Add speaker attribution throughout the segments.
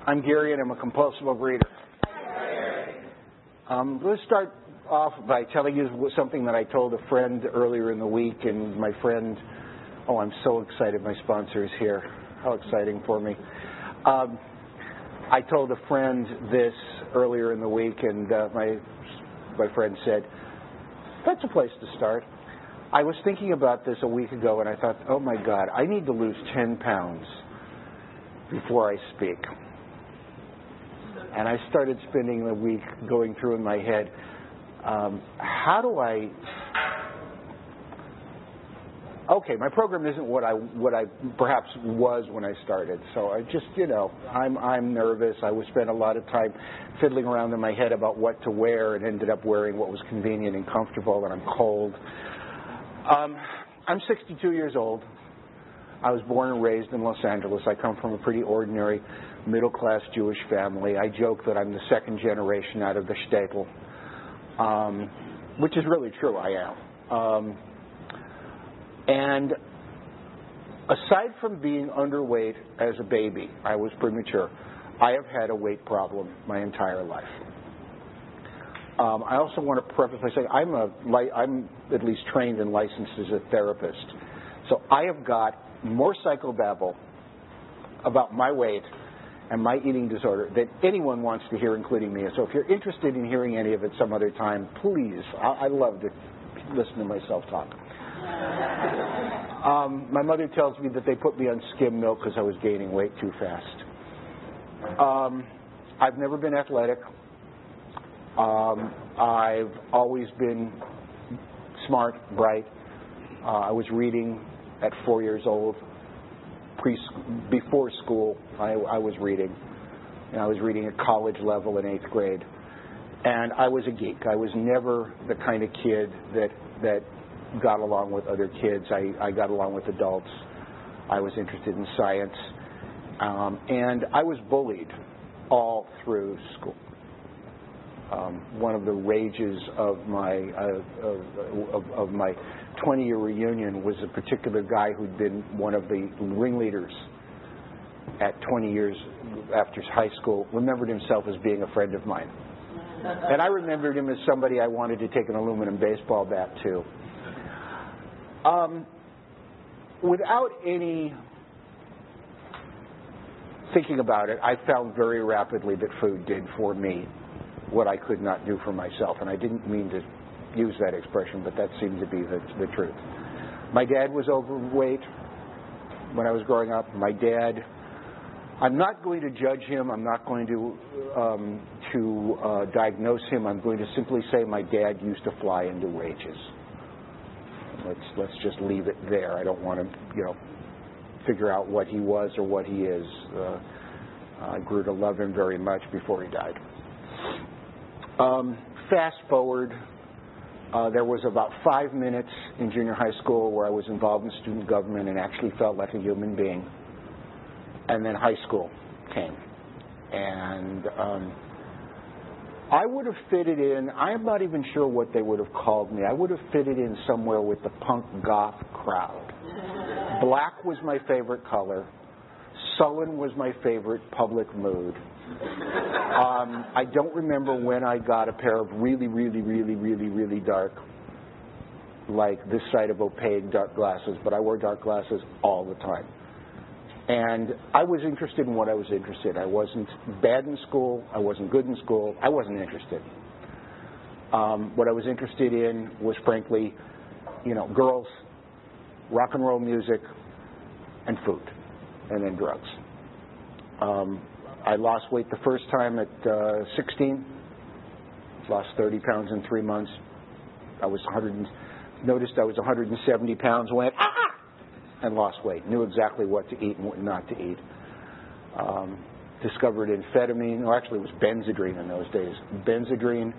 Speaker 1: I'm Gary, and I'm a compulsive overeater. Let's start off by telling you something that I told a friend earlier in the week, and my friend, I'm so excited my sponsor is here. How exciting for me. I told a friend this earlier in the week, and my friend said, that's a place to start. I was thinking about this a week ago, and I thought, oh my God, I need to lose 10 pounds before I speak. And I started spending the week going through in my head, how do I... Okay, my program isn't what I perhaps was when I started. So I just, I'm nervous. I would spend a lot of time fiddling around in my head about what to wear, and ended up wearing what was convenient and comfortable, and I'm cold. I'm 62 years old. I was born and raised in Los Angeles. I come from a pretty ordinary middle-class Jewish family. I joke that I'm the second generation out of the shtetl, which is really true. I am. And aside from being underweight as a baby, I was premature. I have had a weight problem my entire life. I also want to preface by saying I'm at least trained and licensed as a therapist. So I have got more psychobabble about my weight and my eating disorder than anyone wants to hear, including me. So if you're interested in hearing any of it some other time, please, I love to listen to myself talk. My mother tells me that they put me on skim milk because I was gaining weight too fast. I've never been athletic. I've always been smart, bright. I was reading at 4 years old. Before school, I was reading. And I was reading at college level in 8th grade. And I was a geek. I was never the kind of kid that got along with other kids. I got along with adults. I was interested in science. And I was bullied all through school. One of the rages of my 20-year reunion was a particular guy who'd been one of the ringleaders at 20 years after high school, remembered himself as being a friend of mine. And I remembered him as somebody I wanted to take an aluminum baseball bat to. Without any thinking about it, I found very rapidly that food did for me what I could not do for myself. And I didn't mean to use that expression, but that seemed to be the truth. My dad was overweight when I was growing up. My dad, I'm not going to judge him. I'm not going to diagnose him. I'm going to simply say my dad used to fly into rages. Let's just leave it there. I don't want to, figure out what he was or what he is. I grew to love him very much before he died. Fast forward, there was about 5 minutes in junior high school where I was involved in student government and actually felt like a human being. And then high school came. And I would have fitted in, I'm not even sure what they would have called me. I would have fitted in somewhere with the punk goth crowd. Black was my favorite color. Sullen was my favorite public mood. I don't remember when I got a pair of really, really, really, really, really dark, like this side of opaque dark glasses, but I wore dark glasses all the time. And I was interested in what I was interested in. I wasn't bad in school. I wasn't good in school. I wasn't interested. What I was interested in was, frankly, girls, rock and roll music, and food, and then drugs. I lost weight the first time at 16. Lost 30 pounds in 3 months. Noticed I was 170 pounds, went, and lost weight. Knew exactly what to eat and what not to eat. Discovered amphetamine, or actually it was Benzedrine in those days. Benzedrine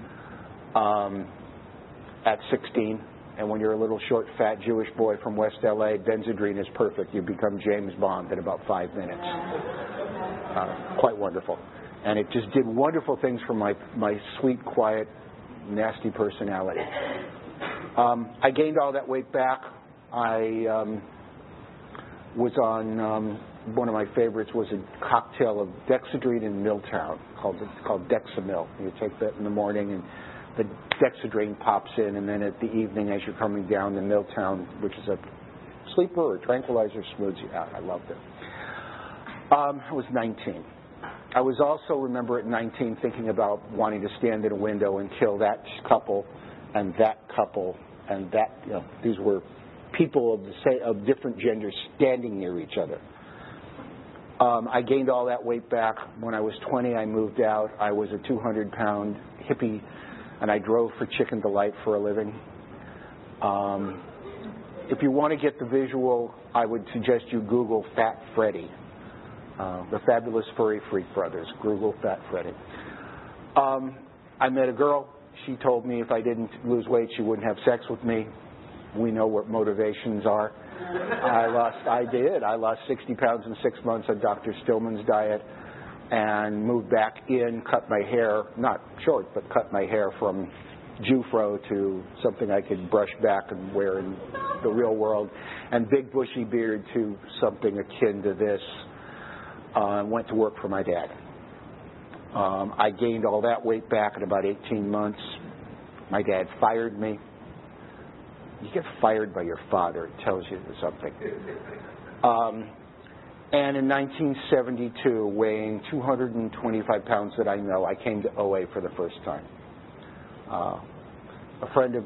Speaker 1: at 16. And when you're a little short, fat Jewish boy from West LA, Benzedrine is perfect. You become James Bond in about 5 minutes. Quite wonderful. And it just did wonderful things for my sweet, quiet, nasty personality. I gained all that weight back. I was on one of my favorites was a cocktail of Dexedrine in Milltown called Dexamil. You take that in the morning, and the Dexedrine pops in, and then at the evening, as you're coming down to Milltown, which is a sleeper or tranquilizer, smooths you out. I loved it. I was 19. I was also, remember at 19, thinking about wanting to stand in a window and kill that couple and that couple and that. You know, these were people of different genders standing near each other. I gained all that weight back. When I was 20, I moved out. I was a 200-pound hippie, and I drove for Chicken Delight for a living. If you want to get the visual, I would suggest you Google Fat Freddy. The Fabulous Furry Freak Brothers. Google Fat Freddy. I met a girl. She told me if I didn't lose weight, she wouldn't have sex with me. We know what motivations are. I did. I lost 60 pounds in 6 months on Dr. Stillman's diet and moved back in, cut my hair, not short, but cut my hair from Jufro to something I could brush back and wear in the real world, and big bushy beard to something akin to this. Went to work for my dad. I gained all that weight back in about 18 months. My dad fired me. You get fired by your father, it tells you something. And in 1972, weighing 225 pounds that I know, I came to OA for the first time. A friend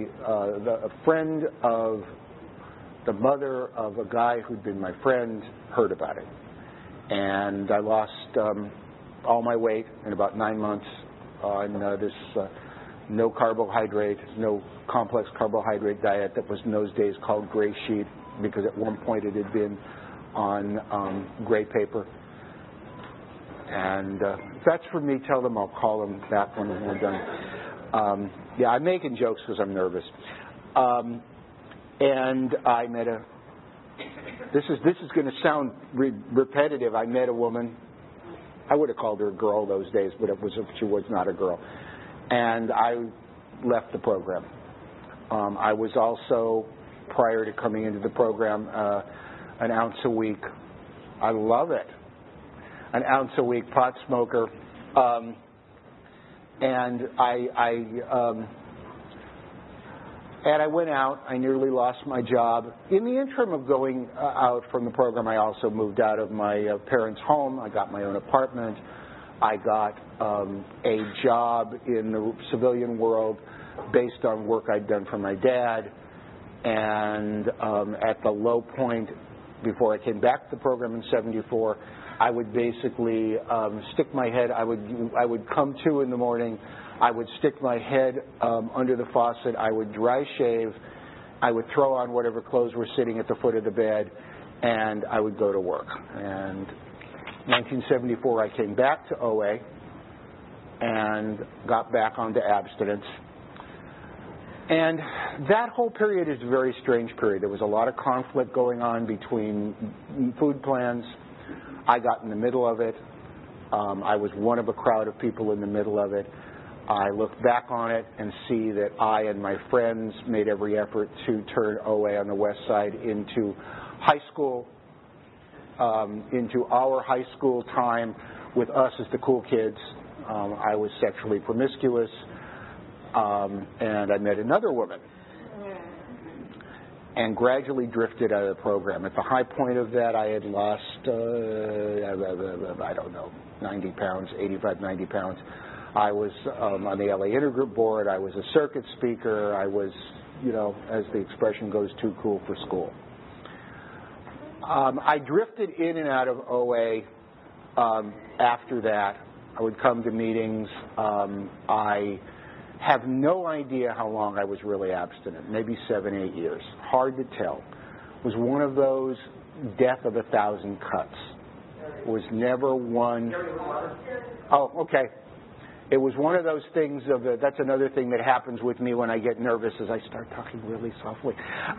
Speaker 1: of the mother of a guy who'd been my friend heard about it. And I lost all my weight in about 9 months on this no carbohydrate, no complex carbohydrate diet that was in those days called Gray Sheet, because at one point it had been on gray paper. And if that's for me, tell them I'll call them back when we're done. Yeah, I'm making jokes because I'm nervous. And I met this is going to sound repetitive. I met a woman. I would have called her a girl those days, but she was not a girl. And I left the program. I was also, prior to coming into the program, an ounce a week. I love it. An ounce a week pot smoker. And I went out. I nearly lost my job. In the interim of going out from the program, I also moved out of my parents' home. I got my own apartment. I got a job in the civilian world based on work I'd done for my dad. And at the low point, before I came back to the program in '74, I would basically stick my head. I would come to in the morning. I would stick my head under the faucet. I would dry shave. I would throw on whatever clothes were sitting at the foot of the bed, and I would go to work. And 1974, I came back to OA and got back onto abstinence. And that whole period is a very strange period. There was a lot of conflict going on between food plans. I got in the middle of it. I was one of a crowd of people in the middle of it. I look back on it and see that I and my friends made every effort to turn OA on the west side into high school, into our high school time with us as the cool kids. I was sexually promiscuous, and I met another woman and gradually drifted out of the program. At the high point of that, I had lost, I don't know, 90 pounds, 85, 90 pounds. I was on the LA Intergroup board. I was a circuit speaker. I was, as the expression goes, too cool for school. I drifted in and out of OA after that. I would come to meetings. I have no idea how long I was really abstinent, maybe 7, 8 years. Hard to tell. It was one of those death of 1,000 cuts. It was never one. Oh, okay. It was one of those things that's another thing that happens with me when I get nervous is I start talking really softly.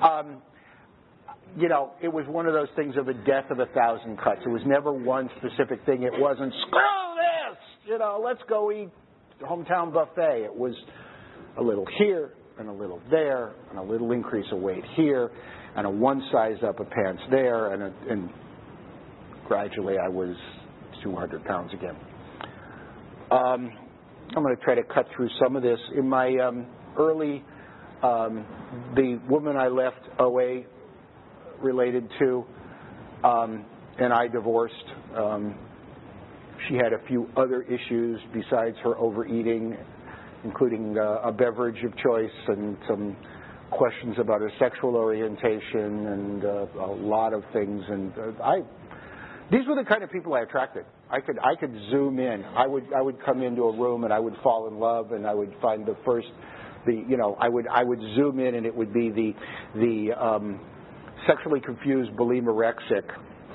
Speaker 1: It was one of those things of a death of 1,000 cuts. It was never one specific thing. It wasn't, screw this, let's go eat hometown buffet. It was a little here and a little there and a little increase of weight here and a one size up of pants there and gradually I was 200 pounds again. I'm going to try to cut through some of this. In my early, the woman I left OA related to, and I divorced. She had a few other issues besides her overeating, including a beverage of choice and some questions about her sexual orientation and a lot of things. And these were the kind of people I attracted. I could zoom in. I would come into a room and I would fall in love, and I would find I would zoom in, and it would be the sexually confused bulimirexic,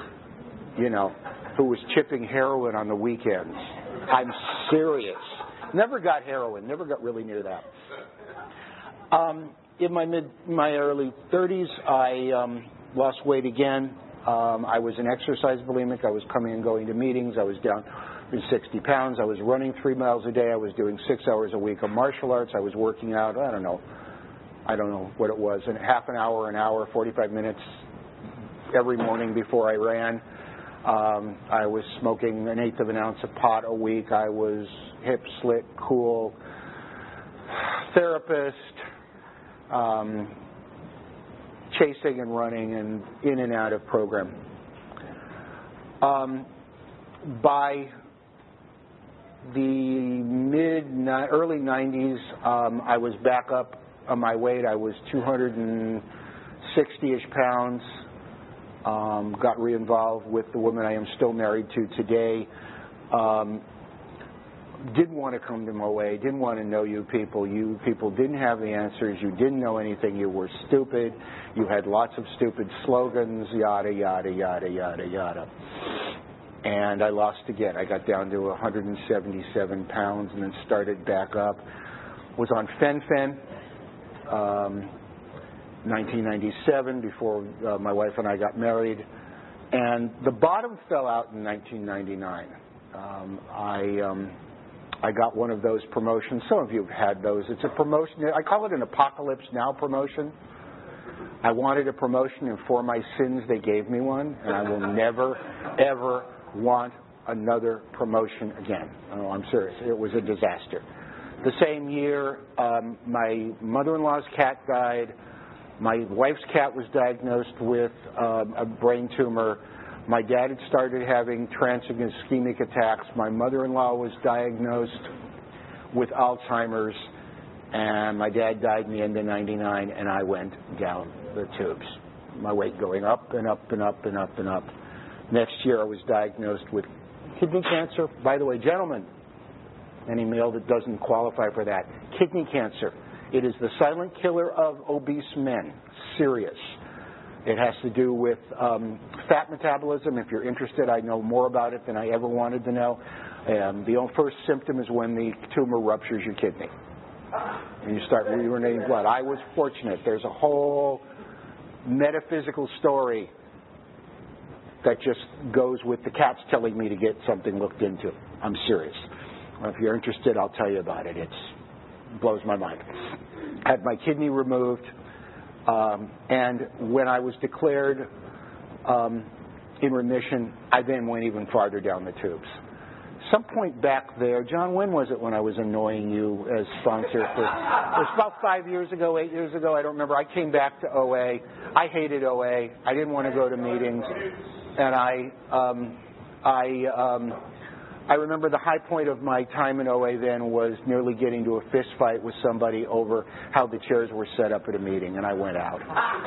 Speaker 1: who was chipping heroin on the weekends. I'm serious. Never got heroin. Never got really near that. In my early 30s, I lost weight again. I was an exercise bulimic. I was coming and going to meetings. I was down in 60 pounds. I was running 3 miles a day. I was doing 6 hours a week of martial arts. I was working out. I don't know what it was. And half an hour, 45 minutes every morning before I ran. I was smoking 1/8 of an ounce of pot a week. I was hip, slit, cool, therapist, chasing and running and in and out of program. By the early 90s, I was back up on my weight. I was 260-ish pounds. Got re-involved with the woman I am still married to today. Didn't want to come to OA, didn't want to know you people. You people didn't have the answers. You didn't know anything. You were stupid. You had lots of stupid slogans, yada, yada, yada, yada, yada. And I lost again. I got down to 177 pounds and then started back up. Was on Fen-Phen. 1997, before my wife and I got married, and the bottom fell out in 1999. I got one of those promotions. Some of you have had those. It's a promotion. I call it an Apocalypse Now promotion. I wanted a promotion, and for my sins, they gave me one, and I will never, ever want another promotion again. Oh, I'm serious. It was a disaster. The same year, my mother-in-law's cat died. My wife's cat was diagnosed with a brain tumor. My dad had started having transient ischemic attacks. My mother-in-law was diagnosed with Alzheimer's, and my dad died in the end of '99, and I went down the tubes. My weight going up and up and up and up and up. Next year, I was diagnosed with kidney cancer. By the way, gentlemen, any male that doesn't qualify for that, kidney cancer. It is the silent killer of obese men. Serious. It has to do with fat metabolism. If you're interested, I know more about it than I ever wanted to know. The first symptom is when the tumor ruptures your kidney. And you start urinating blood. I was fortunate. There's a whole metaphysical story that just goes with the cats telling me to get something looked into. I'm serious. Well, if you're interested, I'll tell you about it. It blows my mind. I had my kidney removed, and when I was declared in remission, I then went even farther down the tubes. Some point back there, John, when was it when I was annoying you as sponsor? It was about 5 years ago, 8 years ago, I don't remember. I came back to OA. I hated OA. I didn't want to go to meetings. And I remember the high point of my time in OA then was nearly getting to a fist fight with somebody over how the chairs were set up at a meeting, and I went out.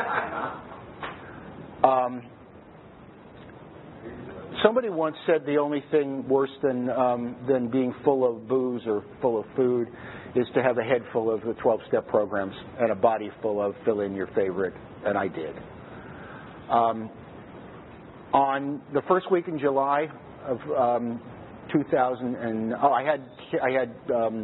Speaker 1: Somebody once said the only thing worse than being full of booze or full of food is to have a head full of the 12-step programs and a body full of fill in your favorite, and I did. On the first week in July of 2000, I had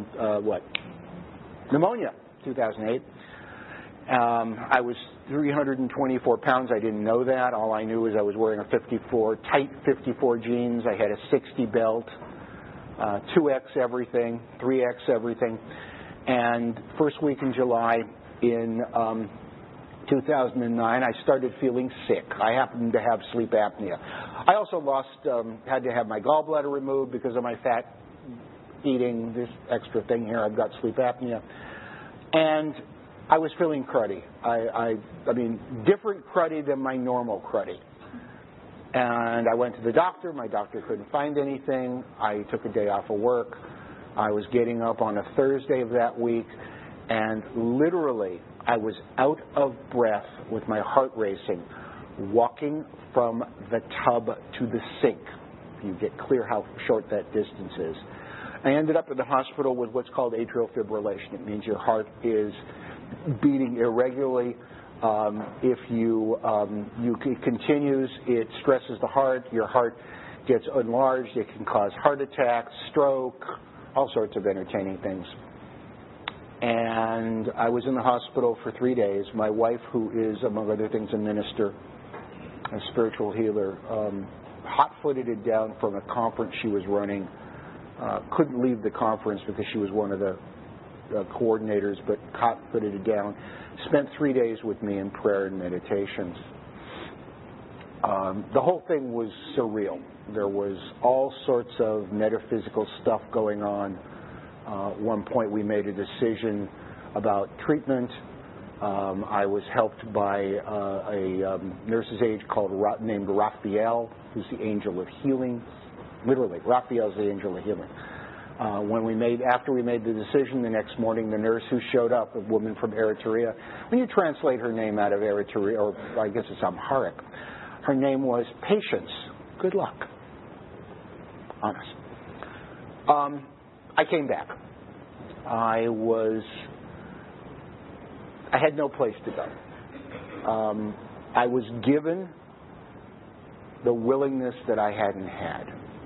Speaker 1: pneumonia, 2008. I was 324 pounds. I didn't know that. All I knew is I was wearing a tight 54 jeans. I had a 60 belt, 2X everything, 3X everything. And first week in July in 2009, I started feeling sick. I happened to have sleep apnea. I also had to have my gallbladder removed because of my fat eating, this extra thing here. I've got sleep apnea. And I was feeling cruddy. I mean, different cruddy than my normal cruddy. And I went to the doctor. My doctor couldn't find anything. I took a day off of work. I was getting up on a Thursday of that week, and literally I was out of breath with my heart racing, walking from the tub to the sink. You get clear how short that distance is. I ended up in the hospital with what's called atrial fibrillation. It means your heart is beating irregularly. If it continues, it stresses the heart. Your heart gets enlarged. It can cause heart attacks, stroke, all sorts of entertaining things. And I was in the hospital for 3 days. My wife, who is, among other things, a minister, a spiritual healer, hot-footed it down from a conference she was running. Couldn't leave the conference because she was one of the coordinators, but hot-footed it down. Spent 3 days with me in prayer and meditations. The whole thing was surreal. There was all sorts of metaphysical stuff going on. At one point we made a decision about treatment. I was helped by a nurse's aide named Raphael, who's the angel of healing. Literally, Raphael's the angel of healing. After we made the decision, the next morning, the nurse who showed up, a woman from Eritrea, when you translate her name out of Eritrea, or I guess it's Amharic, her name was Patience. Good luck. Honest. I came back. I had no place to go. I was given the willingness that I hadn't had.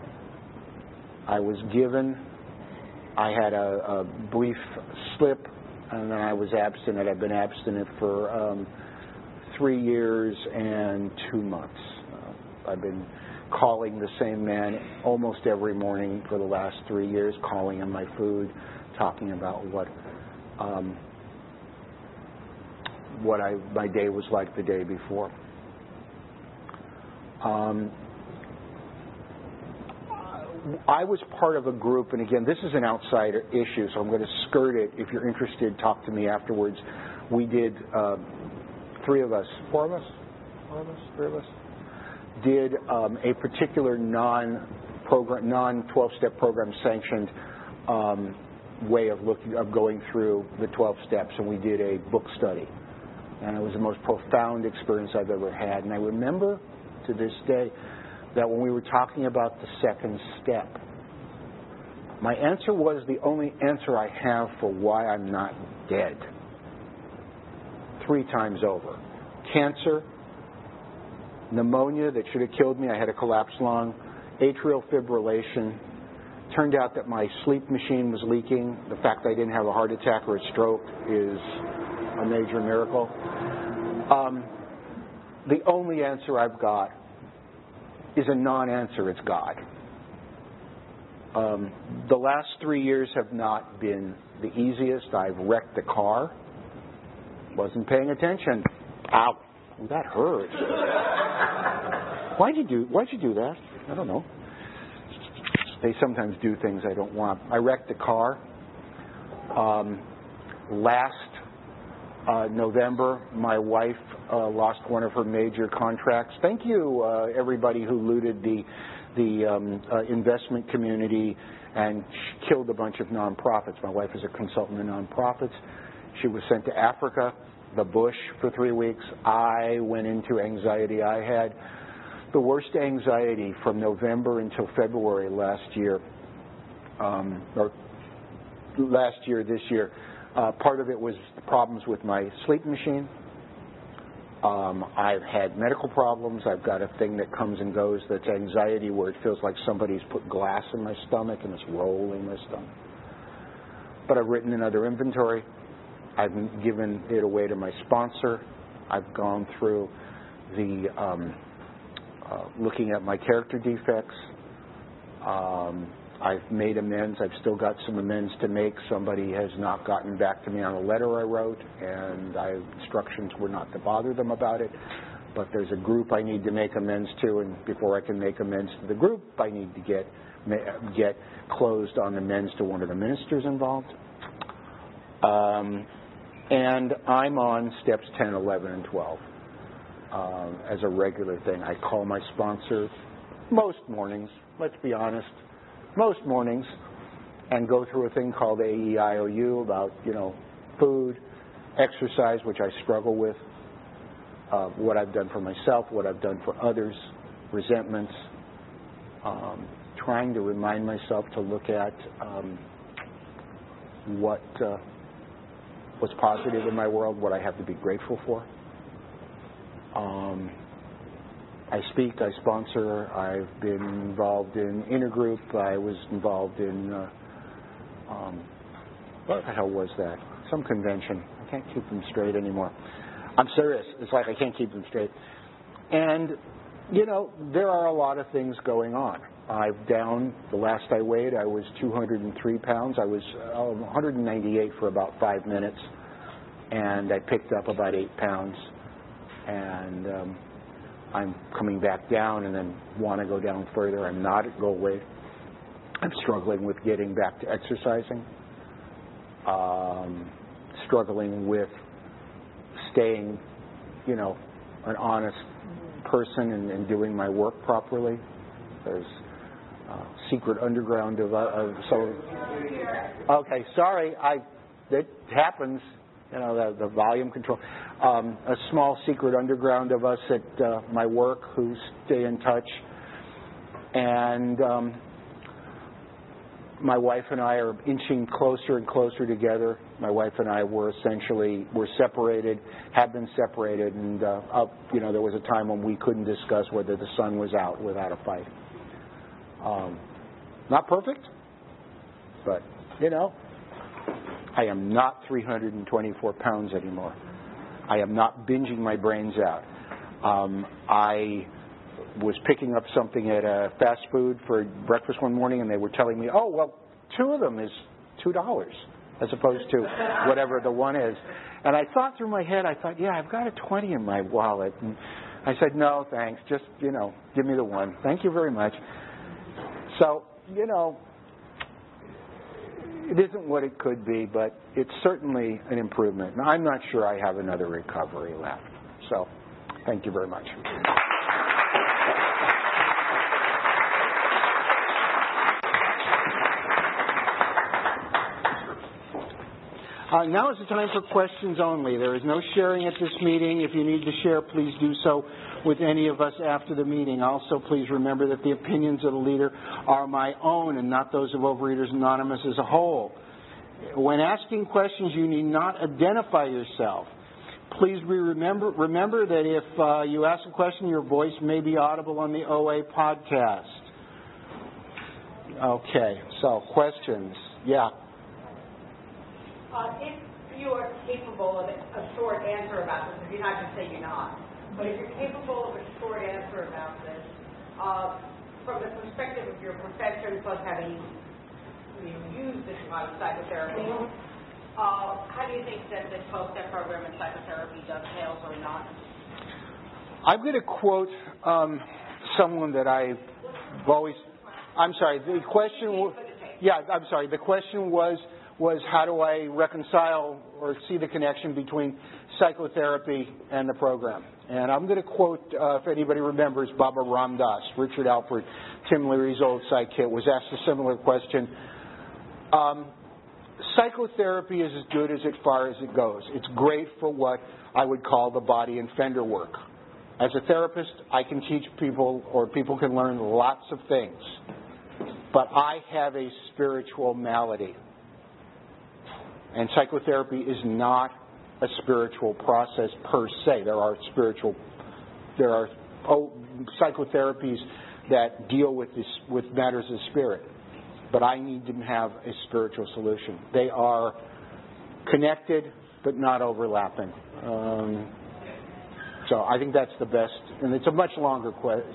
Speaker 1: I had a brief slip, and then I was abstinent. I've been abstinent for 3 years and 2 months. I've been calling the same man almost every morning for the last 3 years, calling him my food, talking about what my day was like the day before. I was part of a group, and again, this is an outsider issue, so I'm going to skirt it. If you're interested, talk to me afterwards. We did, 3 of us, 4 of us, 3 of us, did a particular non-12-step program sanctioned way of going through the 12 steps, and we did a book study. And it was the most profound experience I've ever had. And I remember to this day that when we were talking about the second step, my answer was the only answer I have for why I'm not dead. 3 times over. Cancer, pneumonia that should have killed me, I had a collapsed lung, atrial fibrillation. Turned out that my sleep machine was leaking. The fact that I didn't have a heart attack or a stroke is a major miracle. The only answer I've got is a non-answer. It's God. The last 3 years have not been the easiest. I've wrecked the car. Wasn't paying attention. Ow. That hurt. Why'd you do that? I don't know. They sometimes do things I don't want. I wrecked the car. Last November, my wife lost one of her major contracts. Thank you, everybody who looted the investment community and killed a bunch of nonprofits. My wife is a consultant in nonprofits. She was sent to Africa, the bush, for 3 weeks. I went into anxiety. I had the worst anxiety from November until February last year, this year. Part of it was problems with my sleep machine. I've had medical problems. I've got a thing that comes and goes that's anxiety, where it feels like somebody's put glass in my stomach and it's rolling my stomach. But I've written another inventory. I've given it away to my sponsor. I've gone through the looking at my character defects. I've made amends. I've still got some amends to make. Somebody has not gotten back to me on a letter I wrote, and instructions were not to bother them about it. but there's a group I need to make amends to, and before I can make amends to the group, I need to get closed on amends to one of the ministers involved. And I'm on steps 10, 11, and 12 as a regular thing. I call my sponsor most mornings, let's be honest, most mornings, and go through a thing called AEIOU about, food, exercise, which I struggle with, what I've done for myself, what I've done for others, resentments, trying to remind myself to look at what's positive in my world, what I have to be grateful for. I speak, I sponsor, I've been involved in intergroup, I was involved in, what the hell was that? Some convention. I can't keep them straight anymore. I'm serious. It's like I can't keep them straight. And, there are a lot of things going on. The last I weighed, I was 203 pounds. I was 198 for about 5 minutes, and I picked up about 8 pounds. And I'm coming back down and then want to go down further. I'm not at goal weight. I'm struggling with getting back to exercising. Struggling with staying, an honest person and doing my work properly. There's secret underground of so. Okay, sorry, it happens. The volume control. A small secret underground of us at my work who stay in touch, and my wife and I are inching closer and closer together. My wife and I were separated, have been separated, and there was a time when we couldn't discuss whether the sun was out without a fight. Not perfect, but I am not 324 pounds anymore. I am not binging my brains out. I was picking up something at a fast food for breakfast one morning, and they were telling me, oh, well, 2 of them is $2 as opposed to whatever the one is. And I thought through my head, yeah, I've got a 20 in my wallet. And I said, no, thanks. Just, give me the one. Thank you very much. So, it isn't what it could be, but it's certainly an improvement. And I'm not sure I have another recovery left. So, thank you very much. Now is the time for questions only. There is no sharing at this meeting. If you need to share, please do so with any of us after the meeting. Also, please remember that the opinions of the leader are my own and not those of Overeaters Anonymous as a whole. When asking questions, you need not identify yourself. Please remember that if you ask a question, your voice may be audible on the OA podcast. Okay, so questions. Yeah.
Speaker 2: If you are capable of a short answer about this, if you're not going to say you're not, but if you're capable of a short answer about this, from the perspective of your profession plus having used this amount of psychotherapy, how do you think that the 12-step program in psychotherapy dovetails or not?
Speaker 1: I'm going to quote someone that I've always... I'm sorry, the question... the question was how do I reconcile or see the connection between psychotherapy and the program? And I'm going to quote, if anybody remembers, Baba Ram Dass, Richard Alpert, Tim Leary's old sidekick, was asked a similar question. Psychotherapy is as good as far as it goes. It's great for what I would call the body and fender work. As a therapist, I can teach people, or people can learn lots of things. But I have a spiritual malady. And psychotherapy is not a spiritual process per se. There are psychotherapies that deal with matters of spirit. But I need to have a spiritual solution. They are connected, but not overlapping. So I think that's the best, and it's a much longer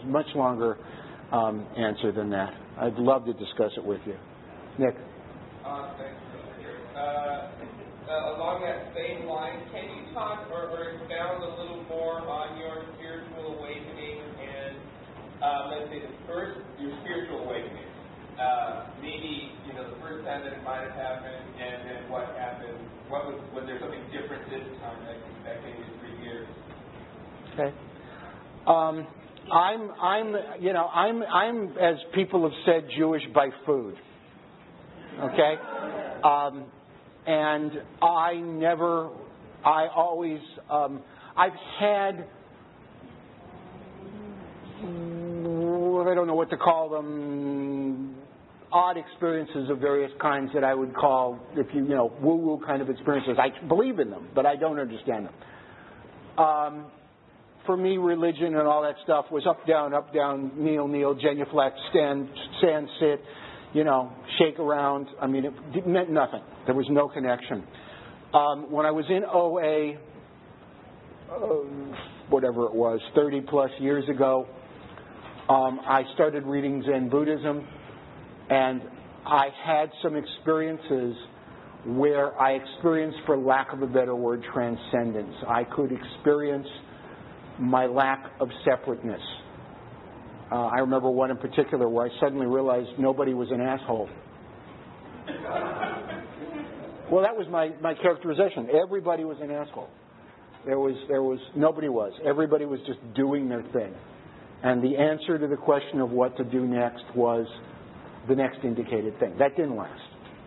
Speaker 1: answer than that. I'd love to discuss it with you, Nick.
Speaker 3: Thanks. along that same line, can you talk or expound a little more on your spiritual awakening and, let's say, your spiritual awakening? Maybe, the first time that it might have happened, and then what happened. Was there something different this time that came in 3 years?
Speaker 1: Okay. I'm, as people have said, Jewish by food. Okay? And I've had, I don't know what to call them, odd experiences of various kinds that I would call, woo-woo kind of experiences. I believe in them, but I don't understand them. For me, religion and all that stuff was up, down, kneel, genuflect, stand, sit, shake around. I mean, it meant nothing. There was no connection. When I was in OA, whatever it was, 30 plus years ago, I started reading Zen Buddhism, and I had some experiences where I experienced, for lack of a better word, transcendence. I could experience my lack of separateness. I remember one in particular where I suddenly realized nobody was an asshole. Well, that was my characterization. Everybody was an asshole. Nobody was. Everybody was just doing their thing. And the answer to the question of what to do next was the next indicated thing. That didn't last.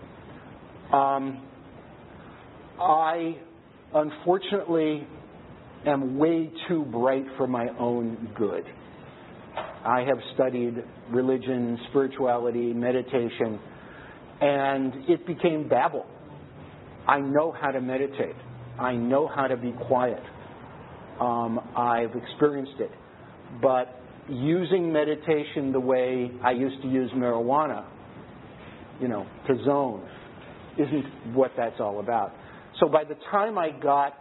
Speaker 1: I, unfortunately, am way too bright for my own good. I have studied religion, spirituality, meditation, and it became babble. I know how to meditate. I know how to be quiet. I've experienced it. But using meditation the way I used to use marijuana, to zone, isn't what that's all about. So by the time I got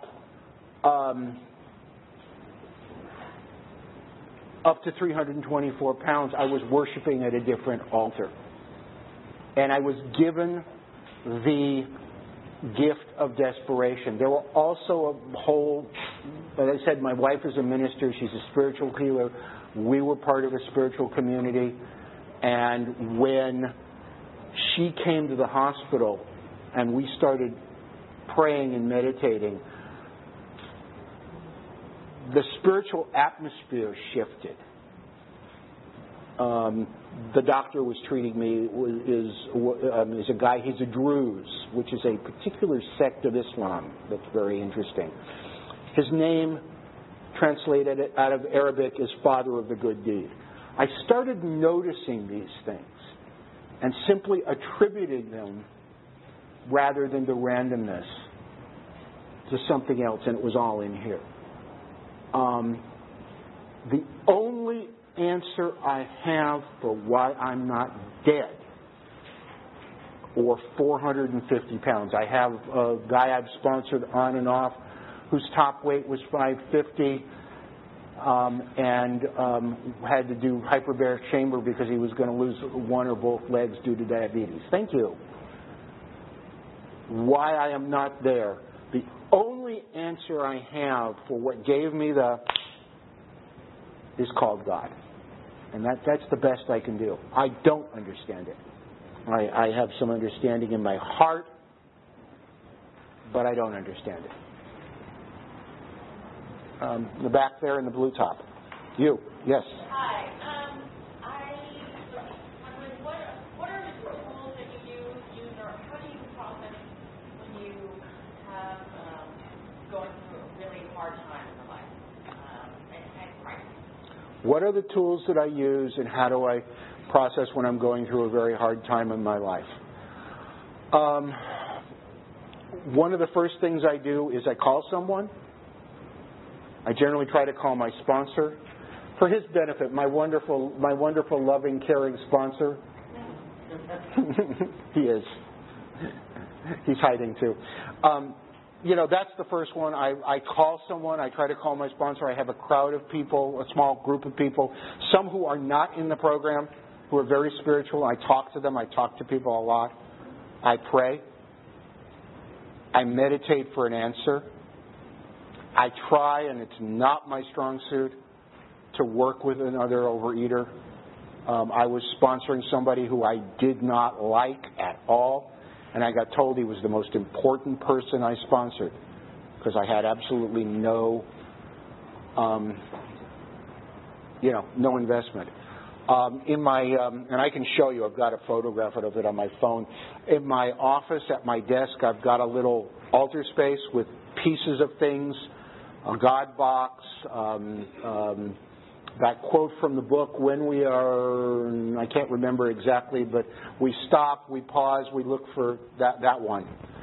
Speaker 1: up to 324 pounds, I was worshiping at a different altar. And I was given the gift of desperation. There were also a whole, as I said, my wife is a minister. She's a spiritual healer. We were part of a spiritual community. And when she came to the hospital and we started praying and meditating, the spiritual atmosphere shifted. The doctor was treating me is a guy, he's a Druze, which is a particular sect of Islam that's very interesting. His name, translated out of Arabic, is Father of the Good Deed. I started noticing these things and simply attributing them, rather than the randomness, to something else, and it was all in here. The only answer I have for why I'm not dead, or 450 pounds. I have a guy I've sponsored on and off whose top weight was 550 and had to do hyperbaric chamber because he was going to lose one or both legs due to diabetes. Thank you. Why I am not there. The only answer I have for what gave me is called God. And that's the best I can do. I don't understand it. I have some understanding in my heart, but I don't understand it. The back there in the blue top. You. Yes.
Speaker 4: Hi. What are the tools that you use, or how do you process when you have going through a really hard time in your life and crisis?
Speaker 1: What are the tools that I use, and how do I process when I'm going through a very hard time in my life? One of the first things I do is I call someone. I generally try to call my sponsor. For his benefit, my wonderful, loving, caring sponsor. He is. He's hiding too. That's the first one. I call someone. I try to call my sponsor. I have a crowd of people, a small group of people, some who are not in the program, who are very spiritual. I talk to them. I talk to people a lot. I pray. I meditate for an answer. I try, and it's not my strong suit, to work with another overeater. I was sponsoring somebody who I did not like at all, and I got told he was the most important person I sponsored because I had absolutely no investment. And I can show you, I've got a photograph of it on my phone. In my office, at my desk, I've got a little altar space with pieces of things, a God box, that quote from the book, when we are, I can't remember exactly, but we stop, we pause, we look for that one.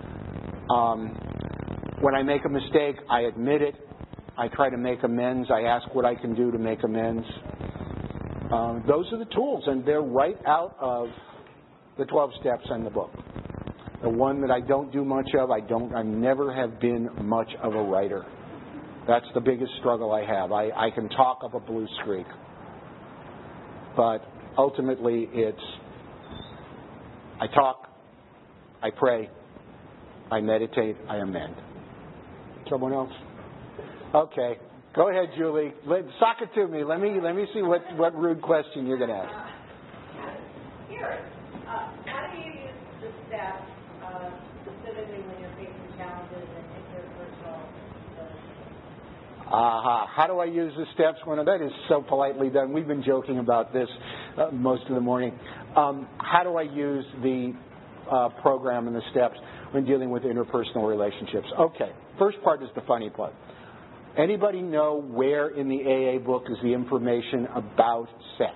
Speaker 1: When I make a mistake, I admit it. I try to make amends. I ask what I can do to make amends. Those are the tools, and they're right out of the 12 steps in the book. The one that I don't do much of, I never have been much of a writer. That's the biggest struggle I have. I can talk up a blue streak. But ultimately it's, I talk, I pray, I meditate, I amend. Someone else? Okay. Go ahead, Julie. Sock it to me. Let me see what rude question you're going to ask.
Speaker 2: Here, how do you use the steps specifically when you're facing challenges and interpersonal relationships?
Speaker 1: How do I use the steps? That is so politely done. We've been joking about this most of the morning. How do I use the program and the steps when dealing with interpersonal relationships? Okay. First part is the funny part. Anybody know where in the AA book is the information about sex?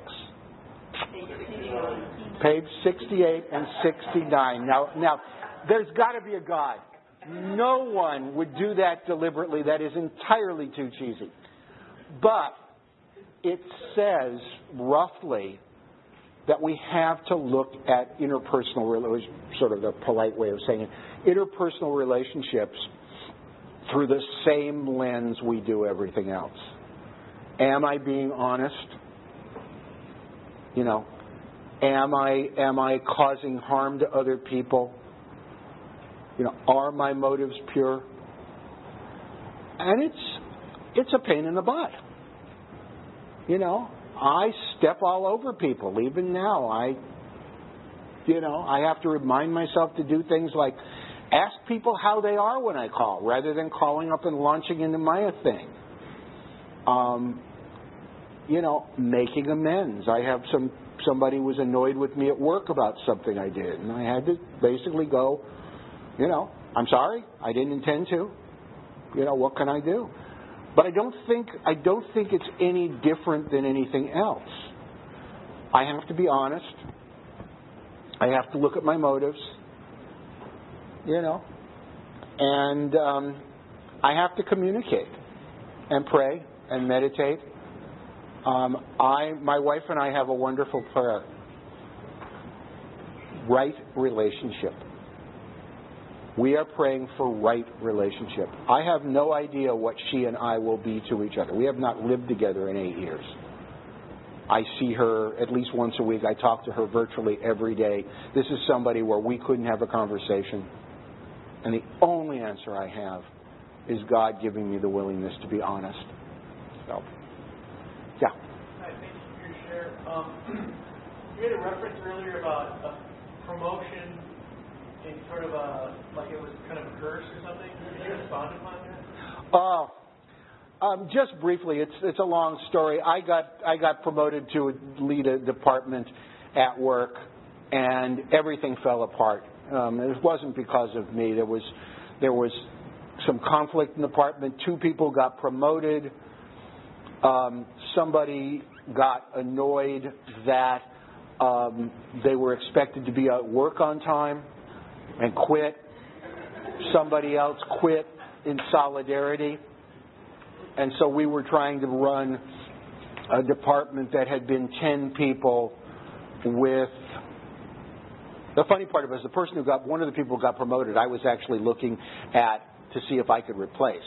Speaker 1: Page 68 and 69. Now, there's got to be a God. No one would do that deliberately. That is entirely too cheesy. But it says roughly that we have to look at interpersonal, sort of the polite way of saying it, interpersonal relationships through the same lens we do everything else. Am I being honest? Am I causing harm to other people? Are my motives pure? And it's a pain in the butt. I step all over people. Even now, I have to remind myself to do things like ask people how they are when I call, rather than calling up and launching into my thing. Making amends. I have somebody was annoyed with me at work about something I did, and I had to basically go, I'm sorry, I didn't intend to. What can I do? But I don't think it's any different than anything else. I have to be honest. I have to look at my motives. And I have to communicate and pray and meditate. My wife and I have a wonderful prayer. Right relationship. We are praying for right relationship. I have no idea what she and I will be to each other. We have not lived together in 8 years. I see her at least once a week. I talk to her virtually every day. This is somebody where we couldn't have a conversation. And the only answer I have is God giving me the willingness to be honest. So, yeah.
Speaker 5: Hi, thank you for your share. You made a reference earlier about a promotion in sort of like it was kind of a curse or something. Can you respond upon that?
Speaker 1: Just briefly, it's a long story. I got promoted to lead a department at work, and everything fell apart. It wasn't because of me. There was some conflict in the department. 2 people got promoted. Somebody got annoyed that they were expected to be at work on time and quit. Somebody else quit in solidarity. And so we were trying to run a department that had been 10 people with... The funny part of it is one of the people who got promoted, I was actually looking to see if I could replace.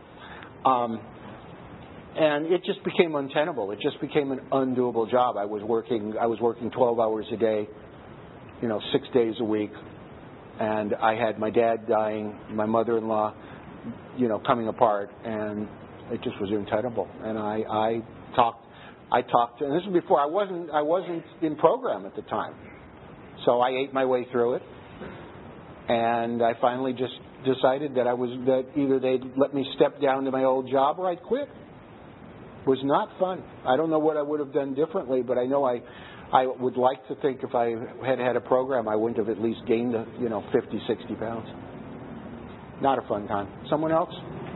Speaker 1: And it just became untenable. It just became an undoable job. I was working 12 hours a day, 6 days a week. And I had my dad dying, my mother-in-law, coming apart, and it just was untenable. And I talked, and this was before I wasn't in program at the time, so I ate my way through it, and I finally just decided that either they'd let me step down to my old job or I'd quit. It was not fun. I don't know what I would have done differently, but I know I would like to think if I had had a program, I wouldn't have at least gained 50, 60 pounds. Not a fun time. Someone else?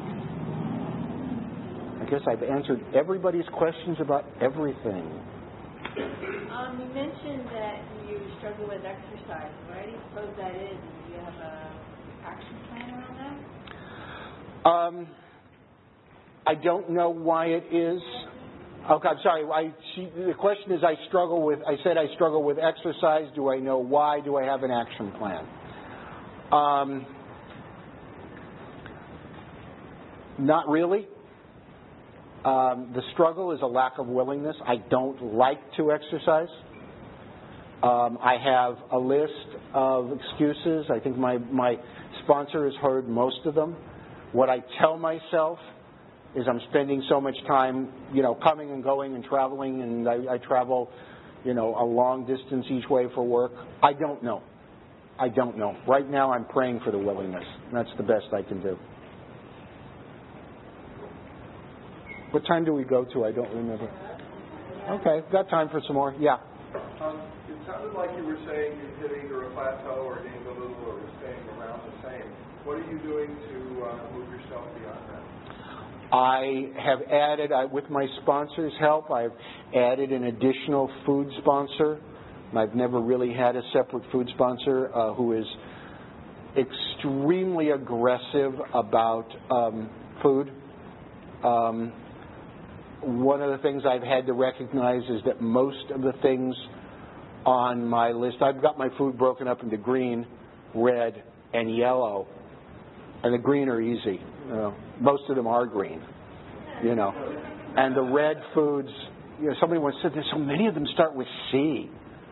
Speaker 1: I guess I've answered everybody's questions about everything.
Speaker 6: You mentioned that you struggle with exercise. Why do you suppose that is? Do you have an action plan around that?
Speaker 1: I don't know why it is. Okay, I'm sorry. The question is, I said I struggle with exercise. Do I know why? Do I have an action plan? Not really. The struggle is a lack of willingness. I don't like to exercise. I have a list of excuses. I think my sponsor has heard most of them. What I tell myself is I'm spending so much time, coming and going and traveling, and I travel, a long distance each way for work. I don't know. Right now I'm praying for the willingness. That's the best I can do. What time do we go to? I don't remember. Okay, got time for some more. Yeah.
Speaker 7: It sounded like you were saying you hit either a plateau or gained a little or staying around the same. What are you doing to move yourself beyond that?
Speaker 1: I have added, with my sponsor's help, I've added an additional food sponsor. I've never really had a separate food sponsor who is extremely aggressive about food. One of the things I've had to recognize is that most of the things on my list, I've got my food broken up into green, red, and yellow. And the green are easy. Most of them are green, And the red foods, somebody once said there's so many of them start with C,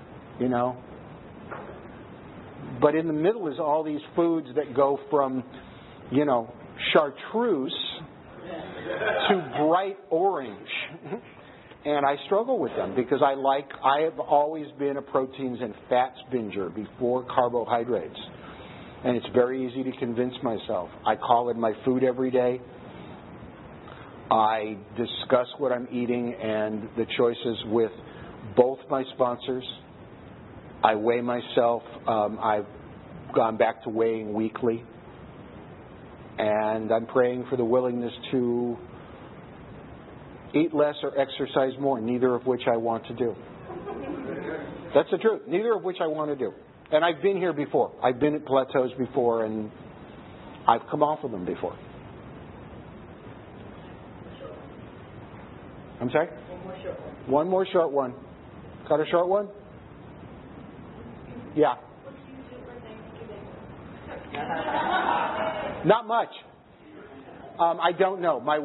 Speaker 1: But in the middle is all these foods that go from, chartreuse to bright orange. And I struggle with them because I have always been a proteins and fats binger before carbohydrates. And it's very easy to convince myself. I call it my food every day. I discuss what I'm eating and the choices with both my sponsors. I weigh myself. I've gone back to weighing weekly. And I'm praying for the willingness to eat less or exercise more, neither of which I want to do. That's the truth. Neither of which I want to do. And I've been here before. I've been at plateaus before, and I've come off of them before. I'm sorry? One more short one. Got a short one? Yeah.
Speaker 6: What do you do for Thanksgiving?
Speaker 1: Not much. I don't know. My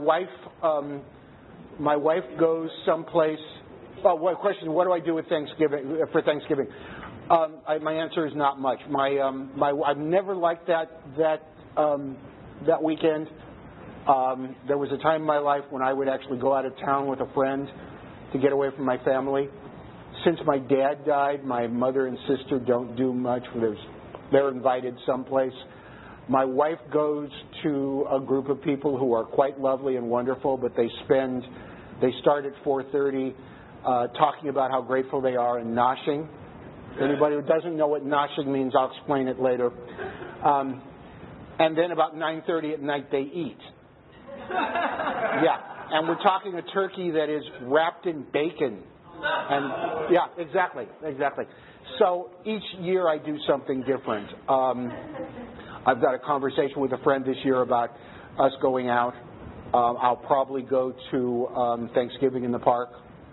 Speaker 1: wife goes someplace. Oh, what question? What do I do with Thanksgiving for Thanksgiving? My answer is not much. I've never liked that weekend. There was a time in my life when I would actually go out of town with a friend to get away from my family. Since my dad died, my mother and sister don't do much. They're invited someplace. My wife goes to a group of people who are quite lovely and wonderful, but they start at 4:30 talking about how grateful they are and noshing. Anybody who doesn't know what noshing means, I'll explain it later. And then about 9:30 at night, they eat. Yeah, and we're talking a turkey that is wrapped in bacon. And yeah, exactly. So each year I do something different. I've got a conversation with a friend this year about us going out. I'll probably go to Thanksgiving in the park.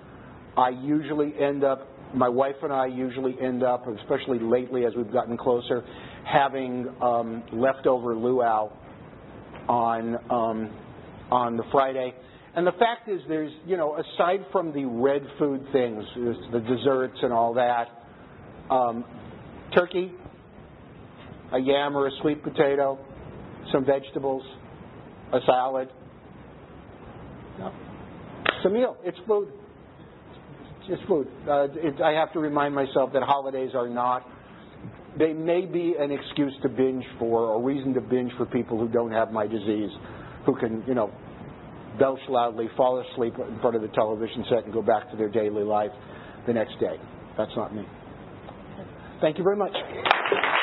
Speaker 1: My wife and I usually end up, especially lately as we've gotten closer, having leftover luau on the Friday. And the fact is, there's, aside from the red food things, the desserts and all that, turkey, a yam or a sweet potato, some vegetables, a salad. No. It's a meal. It's food. It's food. I have to remind myself that holidays are not. They may be an excuse to binge for, or reason to binge for people who don't have my disease, who can, belch loudly, fall asleep in front of the television set, and go back to their daily life the next day. That's not me. Thank you very much.